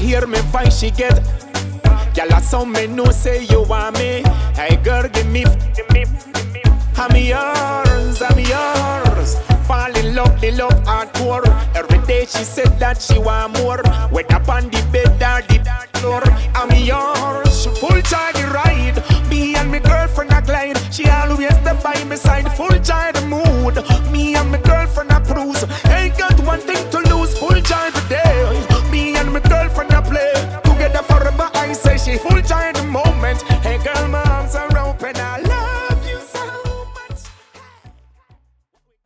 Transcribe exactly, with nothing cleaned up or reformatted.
hear me voice she get. Girl, I saw me know say you want me. Hey girl, give me, give me, give me. I'm yours, I'm yours. Fall in love, the love hardcore. Every day she said that she want more. Whether up on the bed or the floor.